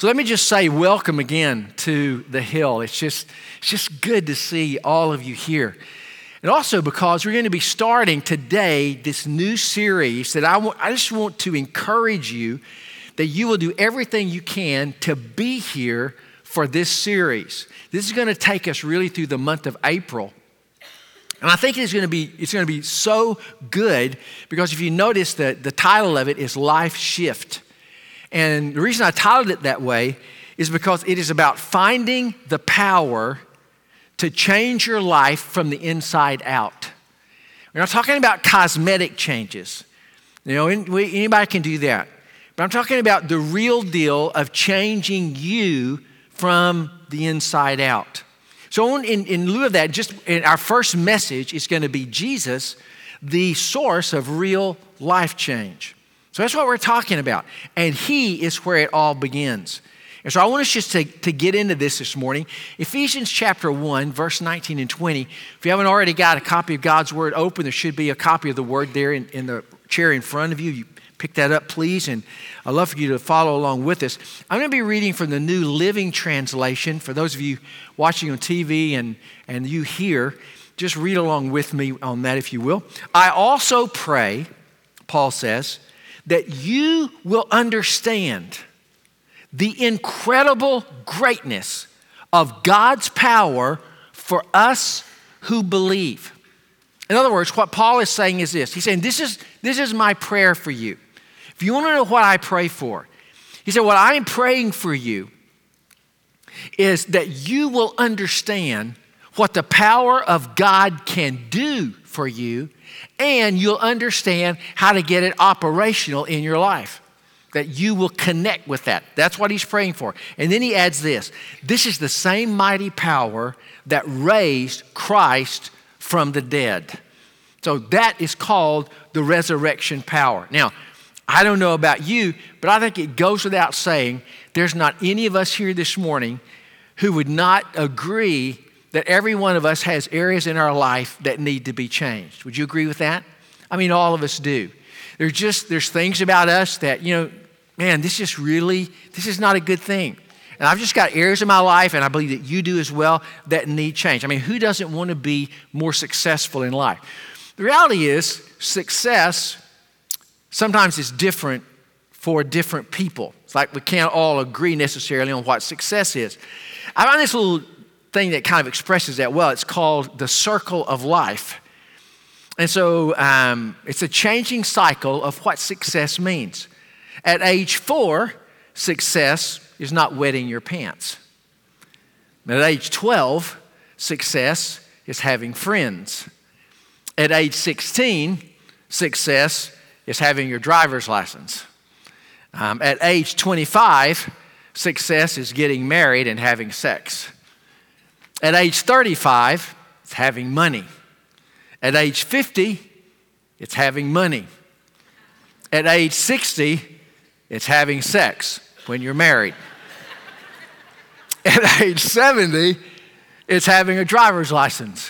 So let me just say welcome again to the Hill. It's just good to see all of you here. And also because we're going to be starting today this new series that I just want to encourage you that you will do everything you can to be here for this series. This is going to take us really through the month of April. And I think it's going to be so good because if you notice that the title of it is Life Shift. And the reason I titled it that way is because it is about finding the power to change your life from the inside out. We're not talking about cosmetic changes. You know, anybody can do that. But I'm talking about the real deal of changing you from the inside out. So in lieu of that, just in our first message is going to be Jesus, the source of real life change. So that's what we're talking about. And He is where it all begins. And so I want us just to get into this morning. Ephesians chapter 1, verse 19 and 20. If you haven't already got a copy of God's Word open, there should be a copy of the Word there in the chair in front of you. You pick that up, please. And I'd love for you to follow along with us. I'm going to be reading from the New Living Translation. For those of you watching on TV and you here, just read along with me on that, if you will. I also pray, Paul says, that you will understand the incredible greatness of God's power for us who believe. In other words, what Paul is saying is this. He's saying, this is my prayer for you. If you want to know what I pray for, he said, what I'm praying for you is that you will understand what the power of God can do for you, and you'll understand how to get it operational in your life, that you will connect with that. That's what he's praying for. And then he adds this. This is the same mighty power that raised Christ from the dead. So that is called the resurrection power. Now, I don't know about you, but I think it goes without saying there's not any of us here this morning who would not agree that every one of us has areas in our life that need to be changed. Would you agree with that? I mean, all of us do. There's things about us that, man, this is not a good thing. And I've just got areas in my life, and I believe that you do as well, that need change. I mean, who doesn't want to be more successful in life? The reality is, success sometimes is different for different people. It's like we can't all agree necessarily on what success is. I found this little thing that kind of expresses that well. It's called the circle of life. And so it's a changing cycle of what success means. At age 4, success is not wetting your pants. At age 12, success is having friends. At age 16, success is having your driver's license. At age 25, success is getting married and having sex. At age 35, it's having money. At age 50, it's having money. At age 60, it's having sex when you're married. At age 70, it's having a driver's license.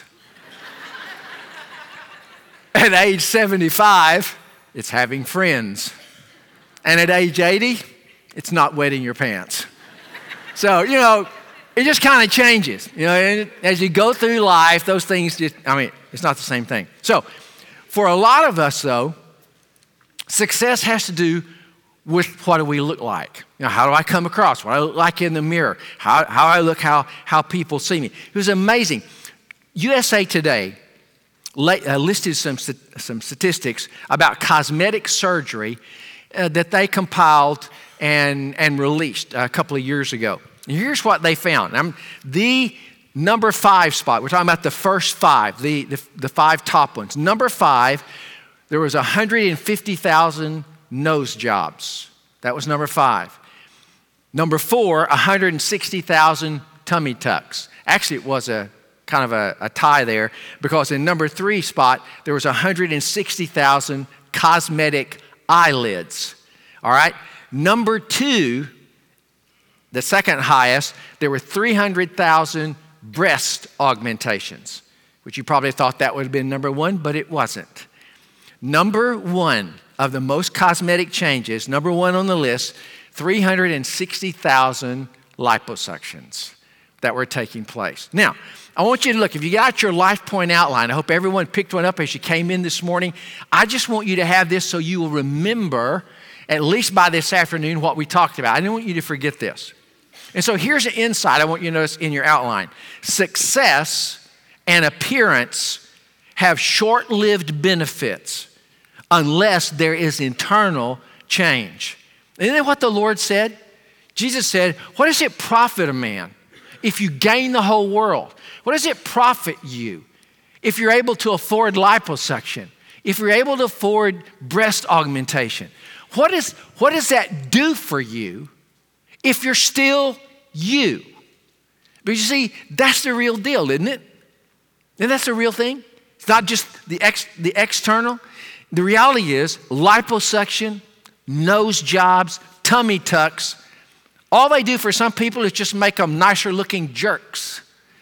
At age 75, it's having friends. And at age 80, it's not wetting your pants. So, it just kind of changes. And as you go through life, those things it's not the same thing. So, for a lot of us, though, success has to do with what do we look like? How do I come across? What do I look like in the mirror? How I look, how people see me. It was amazing. USA Today listed some statistics about cosmetic surgery that they compiled and released a couple of years ago. And here's what they found. The number 5 spot, we're talking about the first 5, the 5 top ones. Number 5, there was 150,000 nose jobs. That was number 5. Number 4, 160,000 tummy tucks. Actually, it was a kind of a tie there because in number 3 spot, there was 160,000 cosmetic eyelids. All right. Number 2, the second highest, there were 300,000 breast augmentations, which you probably thought that would have been number 1, but it wasn't. Number 1 of the most cosmetic changes, number 1 on the list, 360,000 liposuctions that were taking place. Now, I want you to look, if you got your life point outline, I hope everyone picked one up as you came in this morning. I just want you to have this so you will remember, at least by this afternoon, what we talked about. I don't want you to forget this. And so here's an insight I want you to notice in your outline. Success and appearance have short-lived benefits unless there is internal change. Isn't that what the Lord said? Jesus said, what does it profit a man if you gain the whole world? What does it profit you if you're able to afford liposuction? If you're able to afford breast augmentation? What does that do for you if you're still you? But you see, that's the real deal, isn't it? And that's the real thing. It's not just the external. The reality is liposuction, nose jobs, tummy tucks, all they do for some people is just make them nicer looking jerks,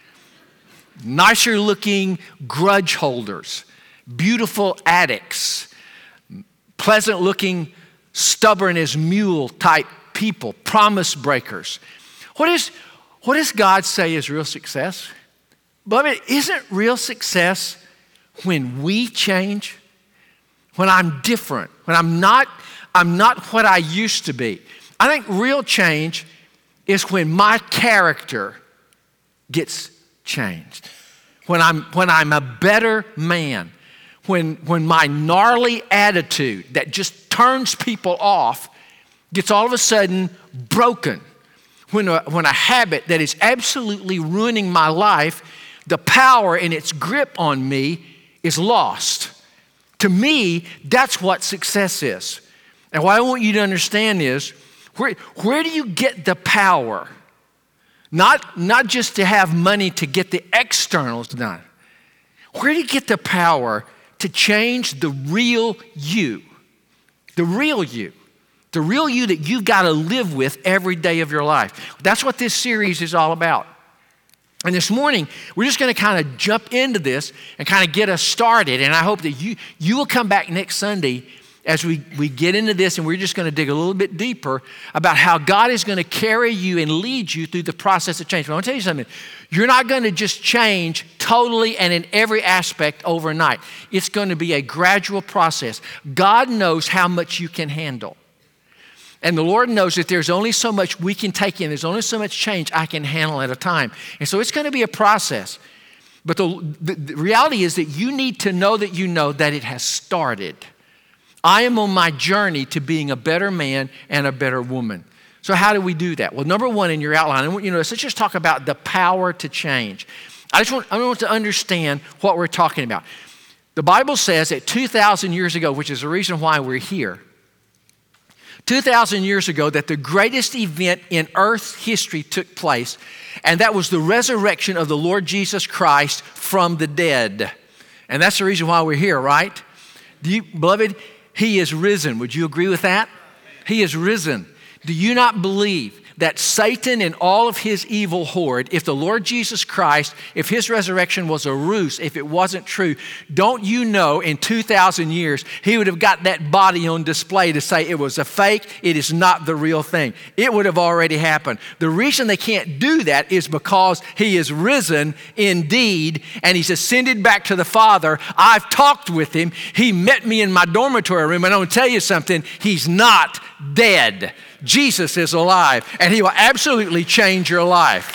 nicer looking grudge holders, beautiful addicts, pleasant looking, stubborn as mule type people, promise breakers. What does God say is real success? Beloved, isn't real success when we change? When I'm different, when I'm not what I used to be. I think real change is when my character gets changed. When I'm a better man. When my gnarly attitude that just turns people off gets all of a sudden broken. When a habit that is absolutely ruining my life, the power in its grip on me is lost. To me, that's what success is. And what I want you to understand is, where do you get the power? Not just to have money to get the externals done. Where do you get the power to change the real you? The real you. The real you that you've got to live with every day of your life. That's what this series is all about. And this morning, we're just going to kind of jump into this and kind of get us started. And I hope that you will come back next Sunday as we get into this, and we're just going to dig a little bit deeper about how God is going to carry you and lead you through the process of change. But I want to tell you something. You're not going to just change totally and in every aspect overnight. It's going to be a gradual process. God knows how much you can handle. And the Lord knows that there's only so much we can take in. There's only so much change I can handle at a time. And so it's going to be a process. But the reality is that you need to know that it has started. I am on my journey to being a better man and a better woman. So how do we do that? Well, number one in your outline, let's just talk about the power to change. I want to understand what we're talking about. The Bible says that 2,000 years ago, which is the reason why we're here, 2,000 years ago, that the greatest event in Earth's history took place, and that was the resurrection of the Lord Jesus Christ from the dead. And that's the reason why we're here, right? Beloved, He is risen. Would you agree with that? He is risen. Do you not believe that Satan and all of his evil horde, if the Lord Jesus Christ, if His resurrection was a ruse, if it wasn't true, don't you know in 2,000 years, he would have got that body on display to say it was a fake, it is not the real thing. It would have already happened. The reason they can't do that is because He is risen indeed, and He's ascended back to the Father. I've talked with Him. He met me in my dormitory room, and I'm going to tell you something, He's not dead. Jesus is alive, and He will absolutely change your life.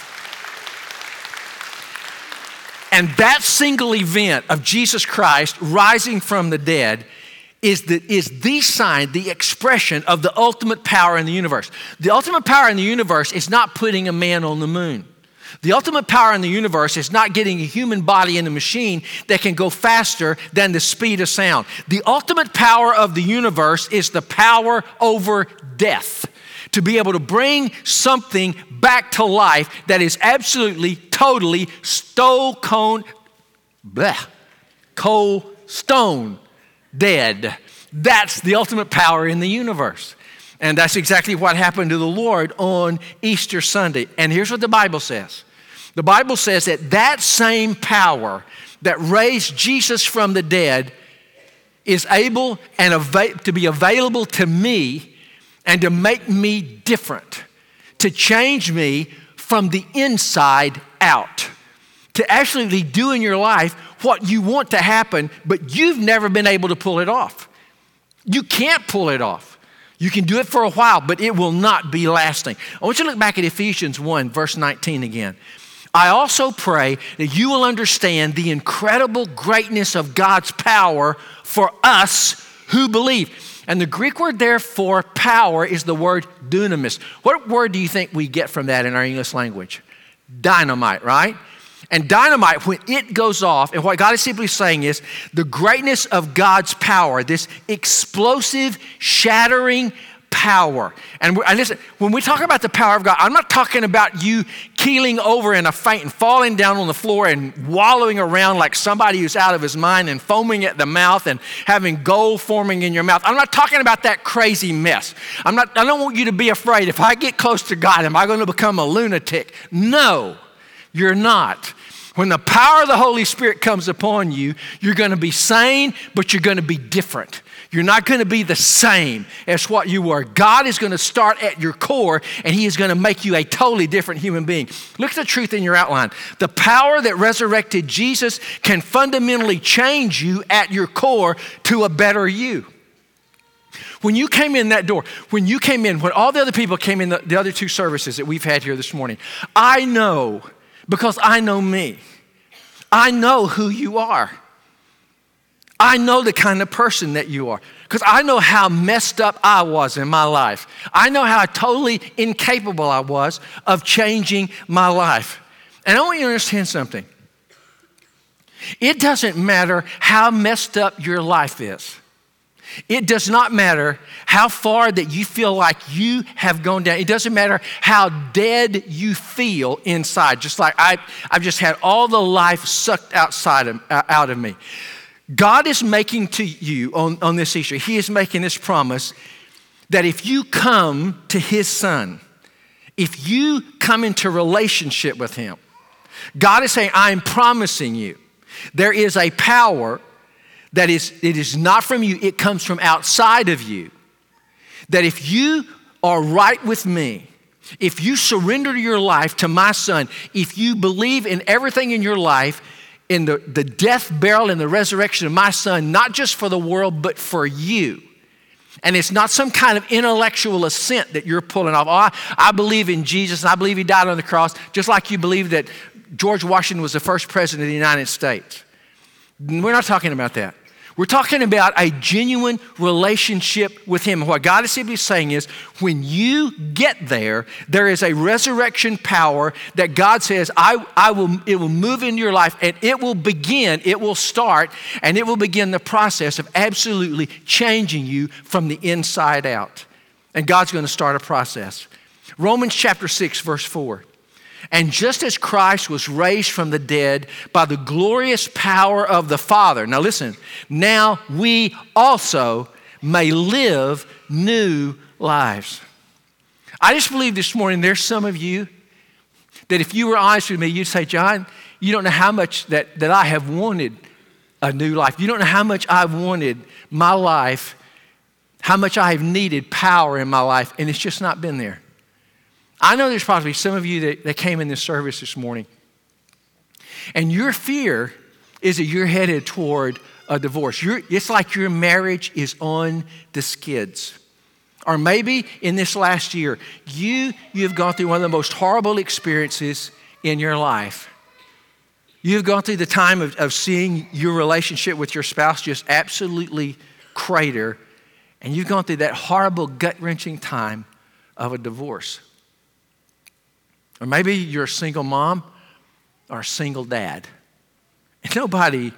And that single event of Jesus Christ rising from the dead is the sign, the expression of the ultimate power in the universe. The ultimate power in the universe is not putting a man on the moon. The ultimate power in the universe is not getting a human body in a machine that can go faster than the speed of sound. The ultimate power of the universe is the power over death. To be able to bring something back to life that is absolutely, totally cold stone dead. That's the ultimate power in the universe. And that's exactly what happened to the Lord on Easter Sunday. And here's what the Bible says. The Bible says that same power that raised Jesus from the dead is able and to be available to me and to make me different, to change me from the inside out, to actually do in your life what you want to happen, but you've never been able to pull it off. You can't pull it off. You can do it for a while, but it will not be lasting. I want you to look back at Ephesians 1, verse 19 again. I also pray that you will understand the incredible greatness of God's power for us who believe. And the Greek word there for power is the word dunamis. What word do you think we get from that in our English language? Dynamite, right? And dynamite, when it goes off, and what God is simply saying is the greatness of God's power, this explosive, shattering power. And listen, when we talk about the power of God, I'm not talking about you keeling over in a faint and falling down on the floor and wallowing around like somebody who's out of his mind and foaming at the mouth and having gold forming in your mouth. I'm not talking about that crazy mess. I don't want you to be afraid. If I get close to God, am I going to become a lunatic? No, you're not. When the power of the Holy Spirit comes upon you, you're going to be sane, but you're going to be different. You're not going to be the same as what you were. God is going to start at your core, and He is going to make you a totally different human being. Look at the truth in your outline. The power that resurrected Jesus can fundamentally change you at your core to a better you. When you came in that door, when all the other people came in the other two services that we've had here this morning, I know, because I know me. I know who you are. I know the kind of person that you are, because I know how messed up I was in my life. I know how totally incapable I was of changing my life. And I want you to understand something. It doesn't matter how messed up your life is. It does not matter how far that you feel like you have gone down. It doesn't matter how dead you feel inside. Just like I've just had all the life sucked out of me. God is making to you on this issue, He is making this promise that if you come to His Son, if you come into relationship with Him, God is saying, I'm promising you, there is a power that it is not from you, it comes from outside of you. That if you are right with me, if you surrender your life to my Son, if you believe in everything in your life, in the death, burial, and the resurrection of my Son, not just for the world, but for you. And it's not some kind of intellectual assent that you're pulling off. Oh, I believe in Jesus, and I believe He died on the cross, just like you believe that George Washington was the first president of the United States. We're not talking about that. We're talking about a genuine relationship with Him. And what God is simply saying is, when you get there, there is a resurrection power that God says, it will move into your life, and it will start, and it will begin the process of absolutely changing you from the inside out. And God's going to start a process. Romans chapter 6, verse 4. And just as Christ was raised from the dead by the glorious power of the Father. Now listen, now we also may live new lives. I just believe this morning there's some of you that if you were honest with me, you'd say, John, you don't know how much that I have wanted a new life. You don't know how much I've wanted my life, how much I have needed power in my life, and it's just not been there. I know there's probably some of you that came in this service this morning, and your fear is that you're headed toward a divorce. It's like your marriage is on the skids. Or maybe in this last year, you've gone through one of the most horrible experiences in your life. You've gone through the time of seeing your relationship with your spouse just absolutely crater, and you've gone through that horrible, gut-wrenching time of a divorce. Or maybe you're a single mom or a single dad. And nobody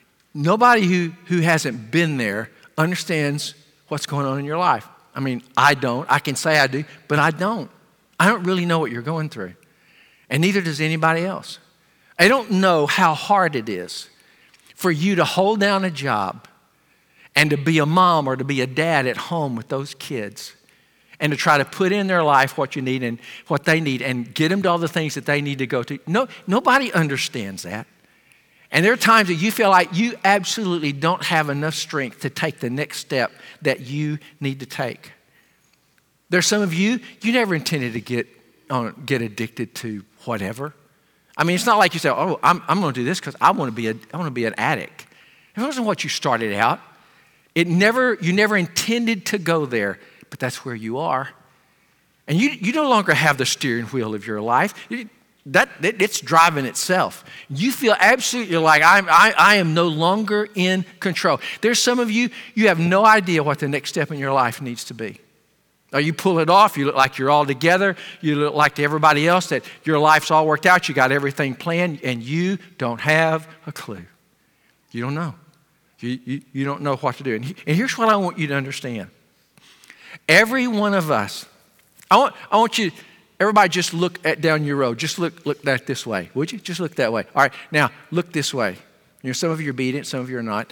who hasn't been there understands what's going on in your life. I mean, I don't. I can say I do, but I don't. I don't really know what you're going through. And neither does anybody else. I don't know how hard it is for you to hold down a job and to be a mom or to be a dad at home with those kids, and to try to put in their life what you need and what they need and get them to all the things that they need to go to. No, nobody understands that. And there are times that you feel like you absolutely don't have enough strength to take the next step that you need to take. There's some of you, you never intended to get addicted to whatever. I mean, it's not like you say, oh, I'm going to do this because I want to be an addict. It wasn't what you started out. You never intended to go there, but that's where you are. And you no longer have the steering wheel of your life. It's driving itself. You feel absolutely like I am no longer in control. There's some of you, you have no idea what the next step in your life needs to be. Or you pull it off, you look like you're all together, you look like to everybody else that your life's all worked out, you got everything planned, and you don't have a clue. You don't know. You don't know what to do. And here's what I want you to understand. Every one of us, I want you, everybody just look down your road. Just look that this way, would you? Just look that way. All right, now look this way. Some of you are obedient, some of you are not.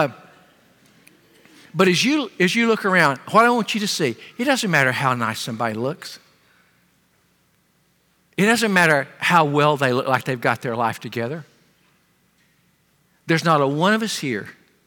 But as you look around, what I want you to see, it doesn't matter how nice somebody looks. It doesn't matter how well they look like they've got their life together. There's not a one of us here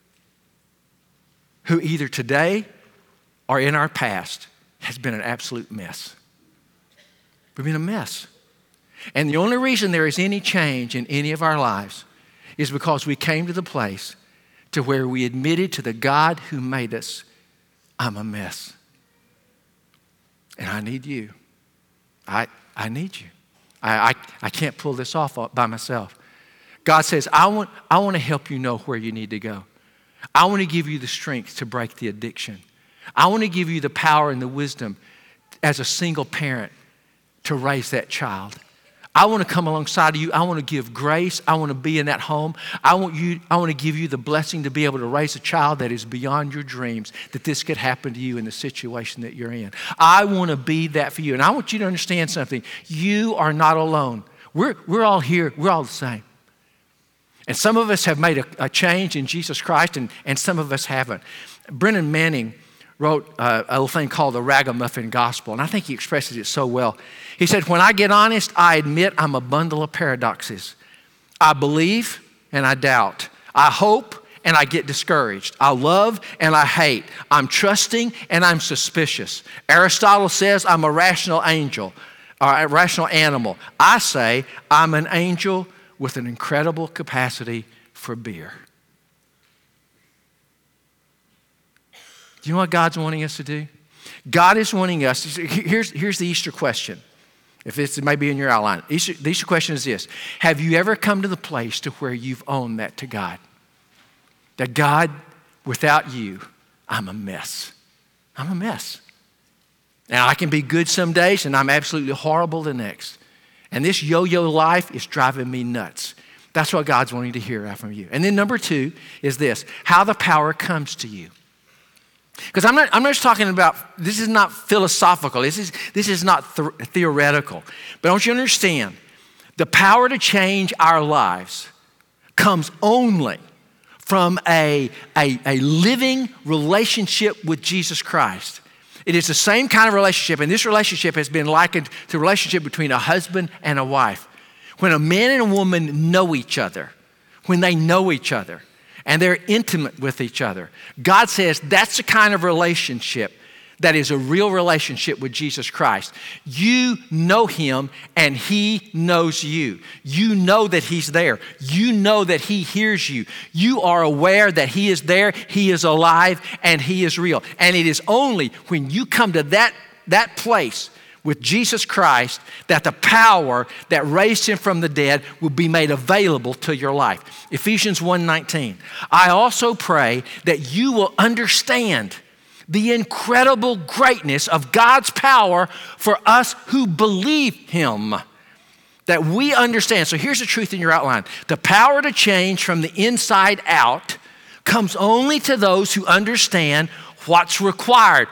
who either today or in our past has been an absolute mess. We've been a mess. And the only reason there is any change in any of our lives is because we came to the place to where we admitted to the God who made us, I'm a mess. And I need you. I need you. I can't pull this off by myself. God says, I want to help you know where you need to go. I want to give you the strength to break the addiction. I want to give you the power and the wisdom as a single parent to raise that child. I want to come alongside of you. I want to give grace. I want to be in that home. I want to give you the blessing to be able to raise a child that is beyond your dreams, that this could happen to you in the situation that you're in. I want to be that for you. And I want you to understand something. You are not alone. We're all here. We're all the same. And some of us have made a change in Jesus Christ, and some of us haven't. Brennan Manning wrote a little thing called the Ragamuffin Gospel, and I think he expresses it so well. He said, when I get honest, I admit I'm a bundle of paradoxes. I believe and I doubt. I hope and I get discouraged. I love and I hate. I'm trusting and I'm suspicious. Aristotle says I'm a rational angel, or a rational animal. I say I'm an angel with an incredible capacity for beer. Do you know what God's wanting us to do? God is wanting us, here's the Easter question. If it's maybe in your outline. The Easter question is this. Have you ever come to the place to where you've owned that to God? That God, without you, I'm a mess. I'm a mess. Now, I can be good some days and I'm absolutely horrible the next. And this yo-yo life is driving me nuts. That's what God's wanting to hear from you. And then number 2 is this, how the power comes to you. Because I'm not just talking about, this is not philosophical, this is not theoretical. But I want you to understand, the power to change our lives comes only from a living relationship with Jesus Christ. It is the same kind of relationship, and this relationship has been likened to a relationship between a husband and a wife. When a man and a woman know each other, when they know each other, and they're intimate with each other, God says that's the kind of relationship that is a real relationship with Jesus Christ. You know him and he knows you. You know that he's there. You know that he hears you. You are aware that he is there, he is alive, and he is real. And it is only when you come to that place with Jesus Christ that the power that raised him from the dead will be made available to your life. Ephesians 1:19. I also pray that you will understand the incredible greatness of God's power for us who believe him. That we understand. So here's the truth in your outline. The power to change from the inside out comes only to those who understand what's required,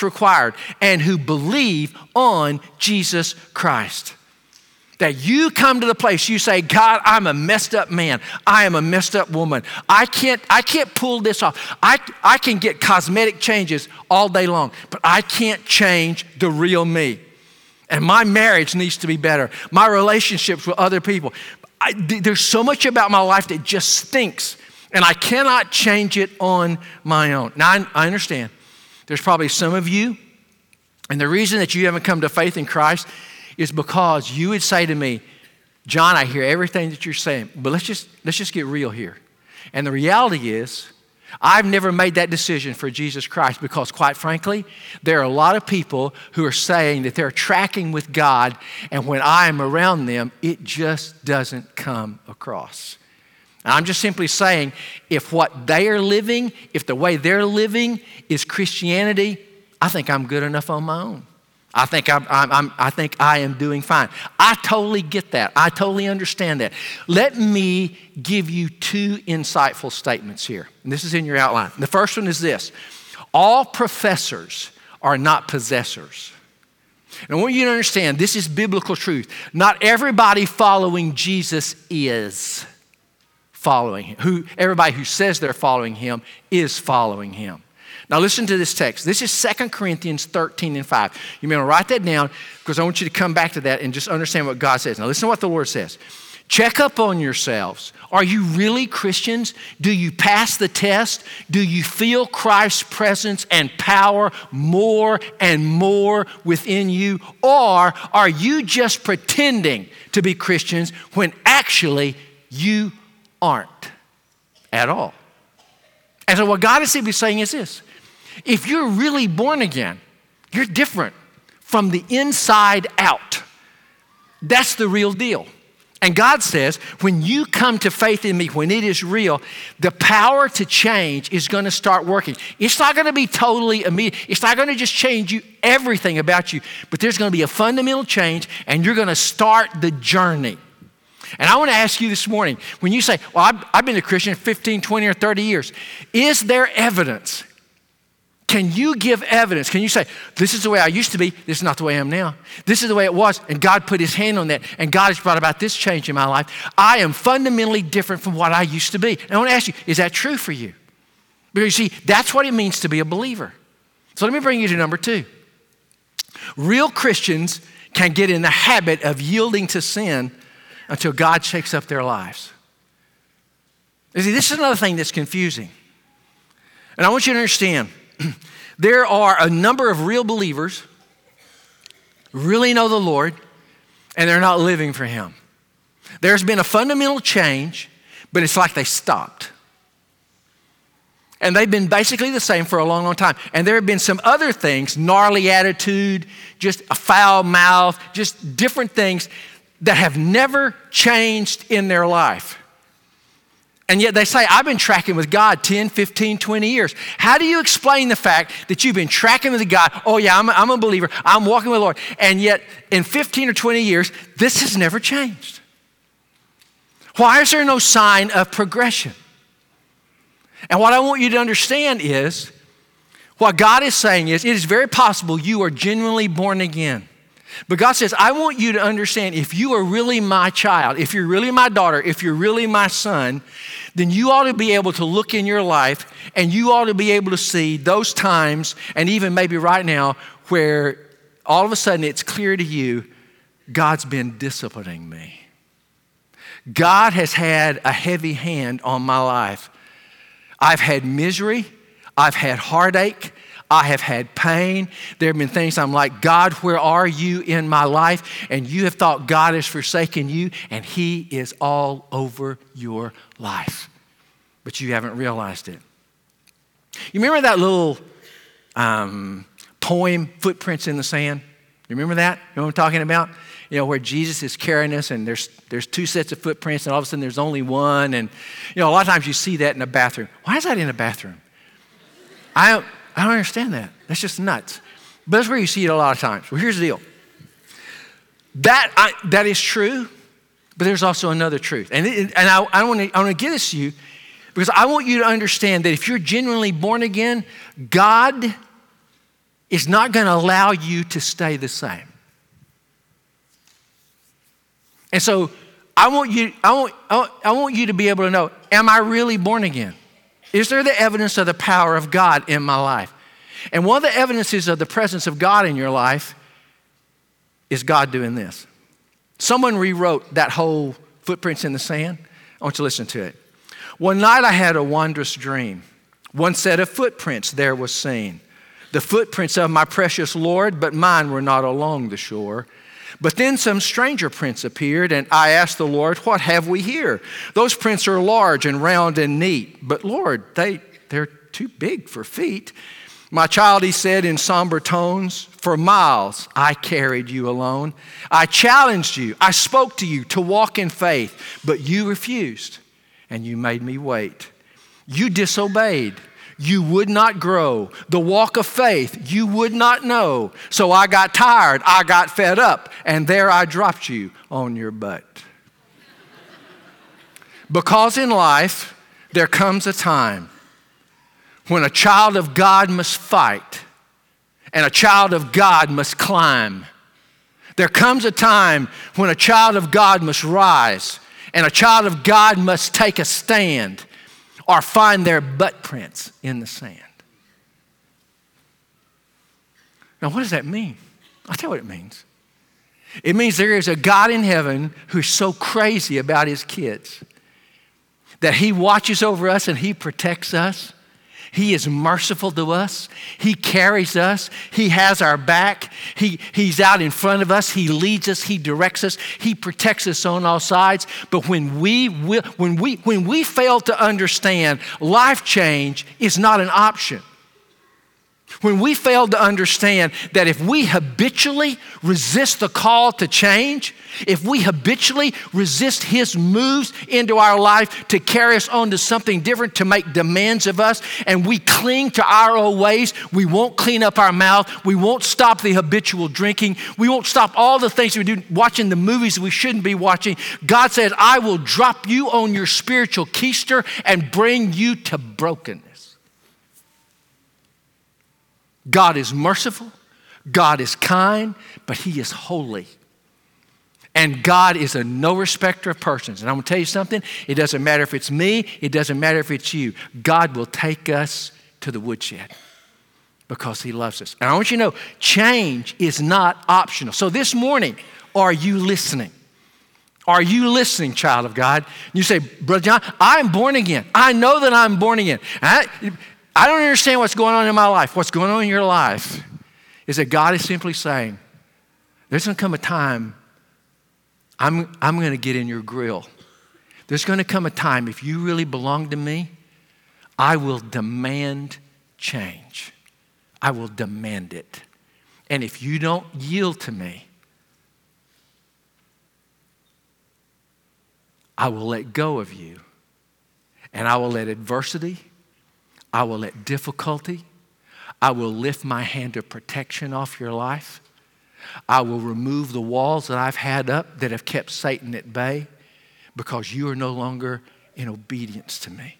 and who believe on Jesus Christ. That you come to the place, you say, God, I'm a messed up man. I am a messed up woman. I can't pull this off. I can get cosmetic changes all day long, but I can't change the real me. And my marriage needs to be better. My relationships with other people. There's so much about my life that just stinks, and I cannot change it on my own. Now, I understand. There's probably some of you And the reason that you haven't come to faith in Christ is because you would say to me, John, I hear everything that you're saying, but let's just get real here. And the reality is, I've never made that decision for Jesus Christ because, quite frankly, there are a lot of people who are saying that they're tracking with God, and when I am around them, it just doesn't come across. And I'm just simply saying, if what they are living, if the way they're living is Christianity, I think I'm good enough on my own. I think I am doing fine. I totally get that. I totally understand that. Let me give you two insightful statements here. And this is in your outline. The first one is this: all professors are not possessors. And I want you to understand, this is biblical truth. Not everybody following Jesus is following him. Everybody who says they're following him is following him. Now listen to this text. This is 2 Corinthians 13 and 5. You may want to write that down because I want you to come back to that and just understand what God says. Now listen to what the Lord says. Check up on yourselves. Are you really Christians? Do you pass the test? Do you feel Christ's presence and power more and more within you? Or are you just pretending to be Christians when actually you aren't at all? And so what God is simply saying is this: if you're really born again, you're different from the inside out. That's the real deal. And God says, when you come to faith in me, when it is real, the power to change is going to start working. It's not going to be totally immediate. It's not going to just change you, everything about you, but there's going to be a fundamental change, and you're going to start the journey. And I want to ask you this morning, when you say, well, I've been a Christian 15, 20, or 30 years, is there evidence? Can you give evidence? Can you say, this is the way I used to be, this is not the way I am now. This is the way it was, and God put his hand on that, and God has brought about this change in my life. I am fundamentally different from what I used to be. And I want to ask you, is that true for you? Because you see, that's what it means to be a believer. So let me bring you to number 2. Real Christians can get in the habit of yielding to sin until God shakes up their lives. You see, this is another thing that's confusing. And I want you to understand, there are a number of real believers who really know the Lord, and they're not living for him. There's been a fundamental change, but it's like they stopped. And they've been basically the same for a long, long time. And there have been some other things, gnarly attitude, just a foul mouth, just different things that have never changed in their life. And yet they say, I've been tracking with God 10, 15, 20 years. How do you explain the fact that you've been tracking with God? Oh yeah, I'm a believer. I'm walking with the Lord. And yet in 15 or 20 years, this has never changed. Why is there no sign of progression? And what I want you to understand is, what God is saying is, it is very possible you are genuinely born again. But God says, I want you to understand, if you are really my child, if you're really my daughter, if you're really my son, then you ought to be able to look in your life, and you ought to be able to see those times, and even maybe right now, where all of a sudden it's clear to you, God's been disciplining me. God has had a heavy hand on my life. I've had misery. I've had heartache. I have had pain. There have been things I'm like, God, where are you in my life? And you have thought God has forsaken you, and he is all over your life. But you haven't realized it. You remember that little poem, Footprints in the Sand? You remember that? You know what I'm talking about? You know, where Jesus is carrying us, and there's 2 sets of footprints, and all of a sudden there's only one. And, you know, a lot of times you see that in a bathroom. Why is that in a bathroom? I don't understand that. That's just nuts. But that's where you see it a lot of times. Well, here's the deal. That is true, but there's also another truth. And I want to give this to you because I want you to understand that if you're genuinely born again, God is not going to allow you to stay the same. And so I want you to be able to know, am I really born again? Is there the evidence of the power of God in my life? And one of the evidences of the presence of God in your life is God doing this. Someone rewrote that whole Footprints in the Sand. I want you to listen to it. One night I had a wondrous dream. One set of footprints there was seen. the footprints of my precious Lord, but mine were not along the shore. But then some stranger prints appeared, and I asked the Lord, what have we here? Those prints are large and round and neat, but Lord, they're too big for feet. My child, he said in somber tones, for miles I carried you alone. I challenged you, I spoke to you to walk in faith, but you refused, and you made me wait. You disobeyed. You would not grow. The walk of faith you would not know. So I got tired, I got fed up, and there I dropped you on your butt. Because in life, there comes a time when a child of God must fight and a child of God must climb. There comes a time when a child of God must rise and a child of God must take a stand or find their butt prints in the sand. Now, what does that mean? I'll tell you what it means. It means there is a God in heaven who's so crazy about his kids that he watches over us and he protects us. He is merciful to us. He carries us. He has our back. He's out in front of us. He leads us. He directs us. He protects us on all sides. But when we fail to understand life change is not an option, when we fail to understand that if we habitually resist the call to change, if we habitually resist his moves into our life to carry us on to something different, to make demands of us, and we cling to our old ways, we won't clean up our mouth, we won't stop the habitual drinking, we won't stop all the things we do, watching the movies we shouldn't be watching. God says, I will drop you on your spiritual keister and bring you to brokenness. God is merciful, God is kind, but he is holy. And God is a no respecter of persons. And I'm going to tell you something, it doesn't matter if it's me, it doesn't matter if it's you. God will take us to the woodshed because he loves us. And I want you to know, change is not optional. So this morning, are you listening? Are you listening, child of God? You say, Brother John, I'm born again. I know that I'm born again. I don't understand what's going on in my life. What's going on in your life is that God is simply saying, there's going to come a time I'm going to get in your grill. There's going to come a time, if you really belong to me, I will demand change. I will demand it. And if you don't yield to me, I will let go of you. And I will let adversity, I will let difficulty, I will lift my hand of protection off your life. I will remove the walls that I've had up that have kept Satan at bay because you are no longer in obedience to me.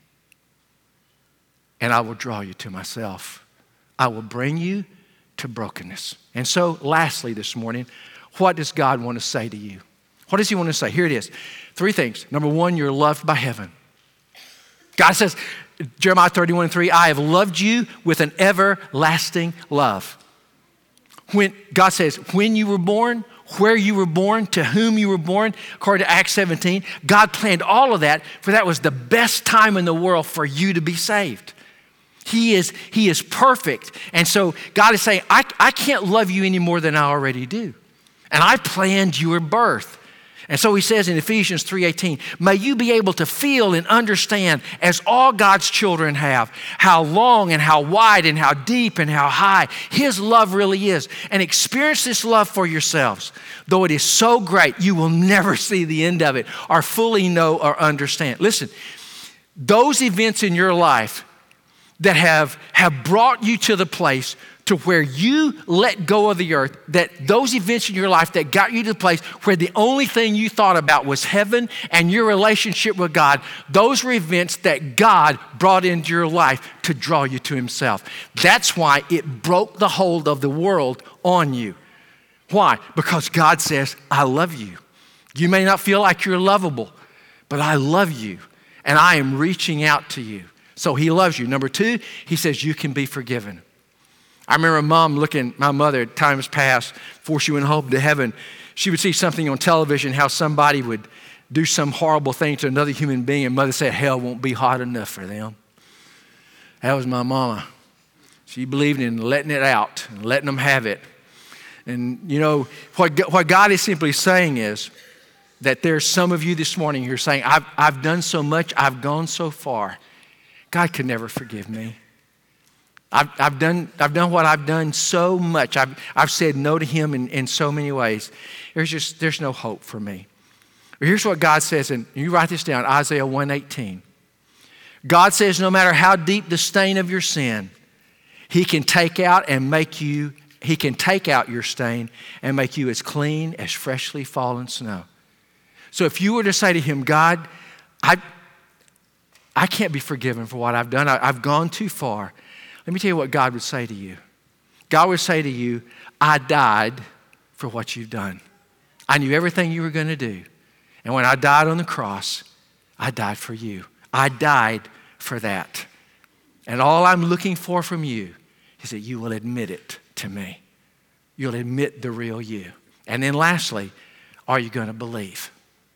And I will draw you to myself. I will bring you to brokenness. And so, lastly this morning, what does God want to say to you? What does he want to say? Here it is. 3 things. Number 1, you're loved by heaven. God says, Jeremiah 31:3, I have loved you with an everlasting love. When God says, when you were born, where you were born, to whom you were born, according to Acts 17, God planned all of that, for that was the best time in the world for you to be saved. He is perfect. And so God is saying, I can't love you any more than I already do. And I planned your birth. And so he says in Ephesians 3:18, may you be able to feel and understand, as all God's children have, how long and how wide and how deep and how high his love really is. And experience this love for yourselves. Though it is so great, you will never see the end of it or fully know or understand. Listen, those events in your life that have brought you to the place to where you let go of the earth, that those events in your life that got you to the place where the only thing you thought about was heaven and your relationship with God, those were events that God brought into your life to draw you to himself. That's why it broke the hold of the world on you. Why? Because God says, I love you. You may not feel like you're lovable, but I love you and I am reaching out to you. So he loves you. Number 2, he says you can be forgiven. I remember my mother at times past, before she went home to heaven, she would see something on television, how somebody would do some horrible thing to another human being, and mother said, hell won't be hot enough for them. That was my mama. She believed in letting it out and letting them have it. And you know, what God is simply saying is that there's some of you this morning who are saying, I've done so much, I've gone so far. God could never forgive me. I've done what I've done so much. I've said no to him in so many ways. There's no hope for me. Here's what God says, and you write this down, Isaiah 1:18. God says no matter how deep the stain of your sin, he can take out your stain and make you as clean as freshly fallen snow. So if you were to say to him, God, I can't be forgiven for what I've done. I've gone too far. Let me tell you what God would say to you. God would say to you, I died for what you've done. I knew everything you were going to do. And when I died on the cross, I died for you. I died for that. And all I'm looking for from you is that you will admit it to me. You'll admit the real you. And then lastly, are you going to believe?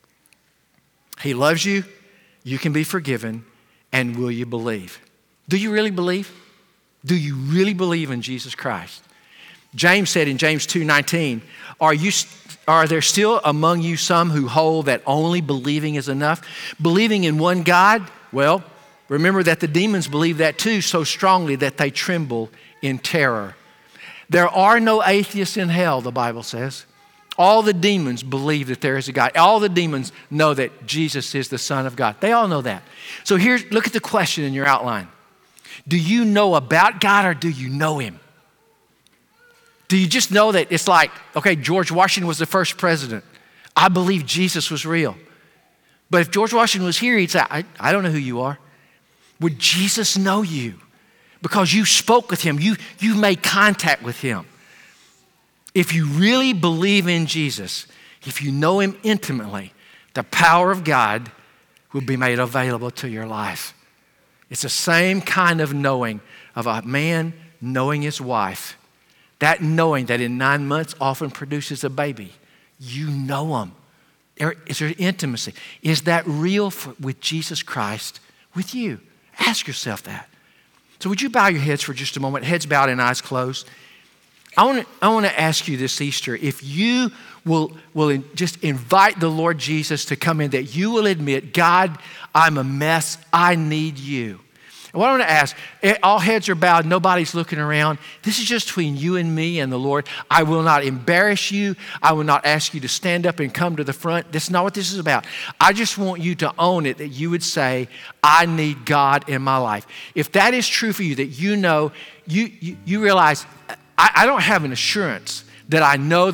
He loves you. You can be forgiven. And will you believe? Do you really believe? Do you really believe in Jesus Christ? James said in James 2:19, are there still among you some who hold that only believing is enough? Believing in one God? Well, remember that the demons believe that too so strongly that they tremble in terror. There are no atheists in hell, the Bible says. All the demons believe that there is a God. All the demons know that Jesus is the Son of God. They all know that. So look at the question in your outline. Do you know about God or do you know him? Do you just know that it's like, okay, George Washington was the first president. I believe Jesus was real. But if George Washington was here, he'd say, I don't know who you are. Would Jesus know you? Because you spoke with him. You made contact with him. If you really believe in Jesus, if you know him intimately, the power of God will be made available to your life. It's the same kind of knowing of a man knowing his wife. That knowing that in 9 months often produces a baby. You know him. Is there intimacy? Is that real with Jesus Christ with you? Ask yourself that. So would you bow your heads for just a moment, heads bowed and eyes closed? I want to ask you this Easter, if you will just invite the Lord Jesus to come in, that you will admit, God, I'm a mess. I need you. And what I want to ask, all heads are bowed, nobody's looking around. This is just between you and me and the Lord. I will not embarrass you. I will not ask you to stand up and come to the front. That's not what this is about. I just want you to own it, that you would say, I need God in my life. If that is true for you, that you know, you realize, I don't have an assurance that I know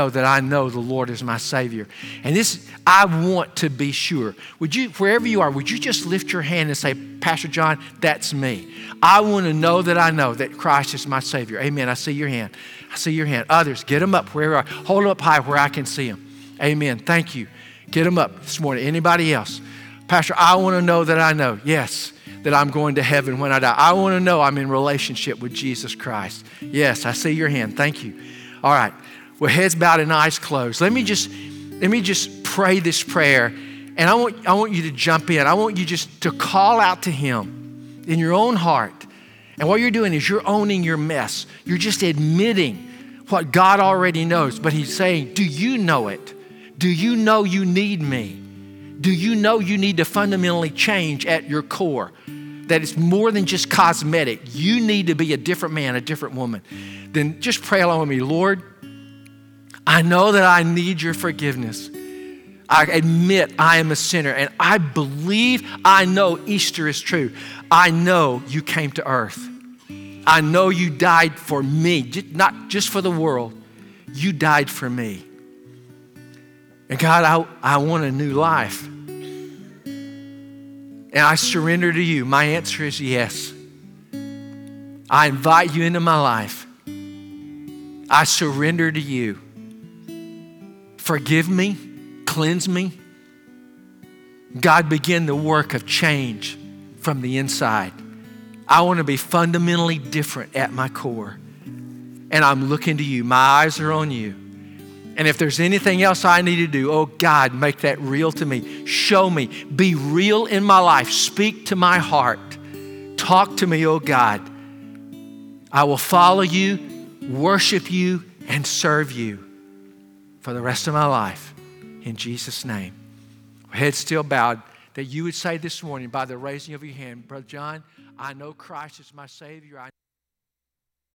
the Lord is my Savior. And this, I want to be sure. Would you, wherever you are, would you just lift your hand and say, Pastor John, that's me. I want to know that Christ is my Savior. Amen. I see your hand. I see your hand. Others, get them up wherever you are. Hold them up high where I can see them. Amen. Thank you. Get them up this morning. Anybody else? Pastor, I want to know that I know. Yes. That I'm going to heaven when I die. I want to know I'm in relationship with Jesus Christ. Yes, I see your hand. Thank you. All right. With heads bowed and eyes closed. Let me just pray this prayer. And I want you to jump in. I want you just to call out to him in your own heart. And what you're doing is you're owning your mess. You're just admitting what God already knows. But he's saying, do you know it? Do you know you need me? Do you know you need to fundamentally change at your core? That it's more than just cosmetic. You need to be a different man, a different woman. Then just pray along with me. Lord, I know that I need your forgiveness. I admit I am a sinner, and I believe, I know Easter is true. I know you came to earth. I know you died for me, not just for the world. You died for me. And God, I want a new life. And I surrender to you. My answer is yes. I invite you into my life. I surrender to you. Forgive me. Cleanse me. God, begin the work of change from the inside. I want to be fundamentally different at my core. And I'm looking to you. My eyes are on you. And if there's anything else I need to do, oh God, make that real to me. Show me. Be real in my life. Speak to my heart. Talk to me, oh God. I will follow you, worship you, and serve you for the rest of my life. In Jesus' name. Head still bowed, that you would say this morning by the raising of your hand, Brother John, I know Christ is my Savior.